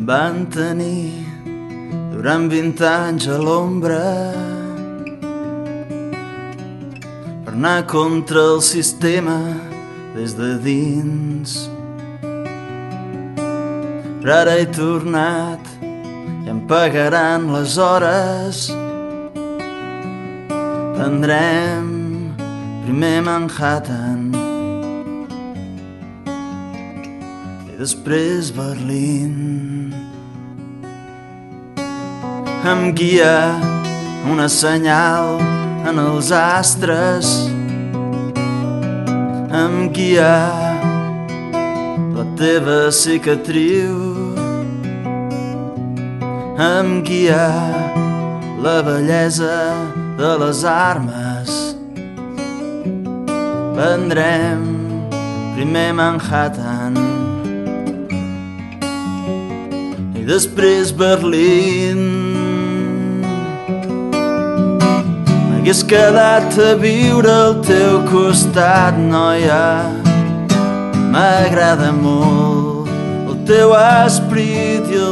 van tenir durant 20 anys a l'ombra per anar contra el sistema des de dins. Però ara he tornat i em pagaran les hores. Prendrem primer Manhattan i després Berlín. Em guia una senyal en els astres. Em guia la teva cicatriu. Em guia la bellesa de les armes. Prendrem primer Manhattan i després Berlín. M'hagués quedat a viure al teu costat, noia. M'agrada molt el teu esperit i el